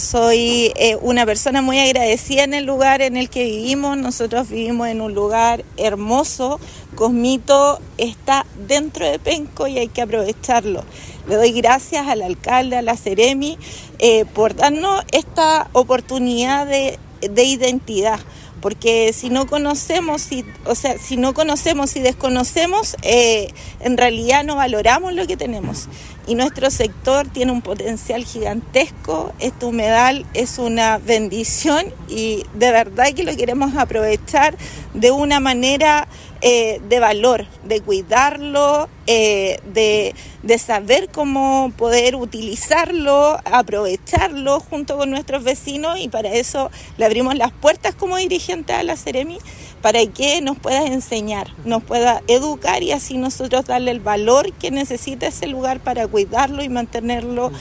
soy una persona muy agradecida en el lugar en el que vivimos. Nosotros vivimos en un lugar hermoso. Cosmito está dentro de Penco y hay que aprovecharlo. Le doy gracias al alcalde, a la Seremi, por darnos esta oportunidad de identidad. Porque si no conocemos y desconocemos, en realidad no valoramos lo que tenemos. Y nuestro sector tiene un potencial gigantesco. Este humedal es una bendición y de verdad que lo queremos aprovechar de una manera de valor, de cuidarlo, de saber cómo poder utilizarlo, aprovecharlo junto con nuestros vecinos, y para eso le abrimos las puertas como dirigente a la Seremi para que nos pueda enseñar, nos pueda educar y así nosotros darle el valor que necesita ese lugar para cuidarlo y mantenerlo